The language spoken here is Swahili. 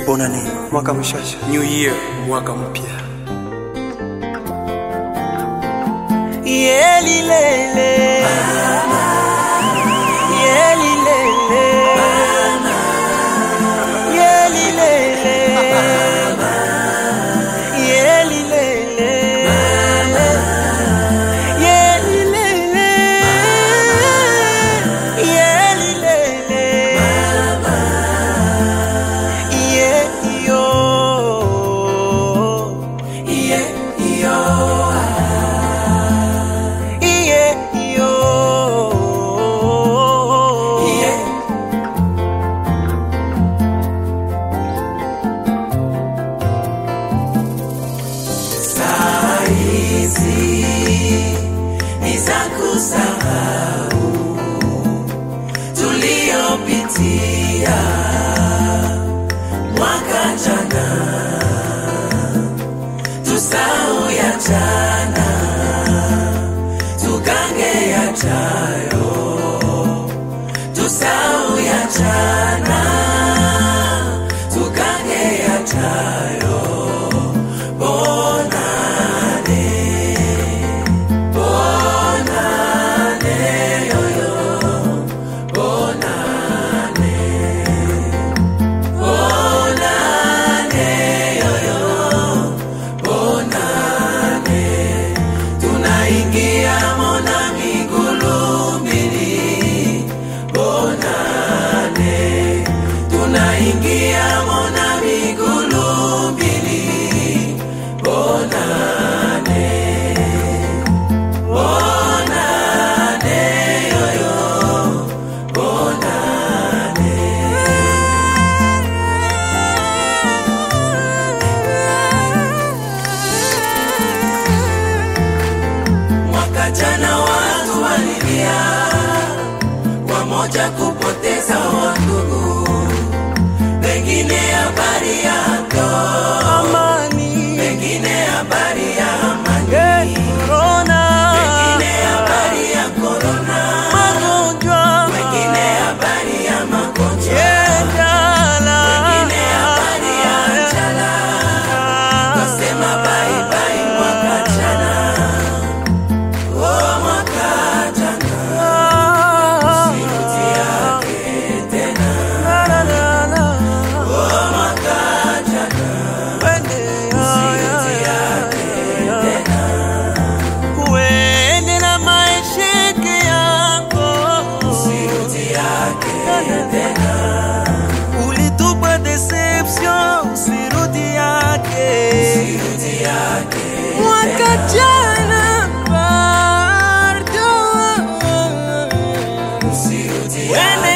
Bonane, mwaka mshasha. New year, mwaka mpya. Yeli lele mama, yeli lele mama, yeli lele mama, yeli lele mama, yeli lele mama, yeli lele mama, yeah yo, yeah yo. Nizakusahau tuliopitia mwaka jana, tusahau ya jana, tugange yajayo, tusahau ya jana, tugange yajayo. Jana watu walilia, wamoja kupoteza wandugu, wengine habari ya amani, wengine habari ya amani, corona, wengine habari ya corona, magonjwa, wengine habari ya magonjwa, wengine habari ya njala, wasema bye bye mwaka jana. Ulitupa deception, usirudi yake, mwaka jana pardon, usirudi yake.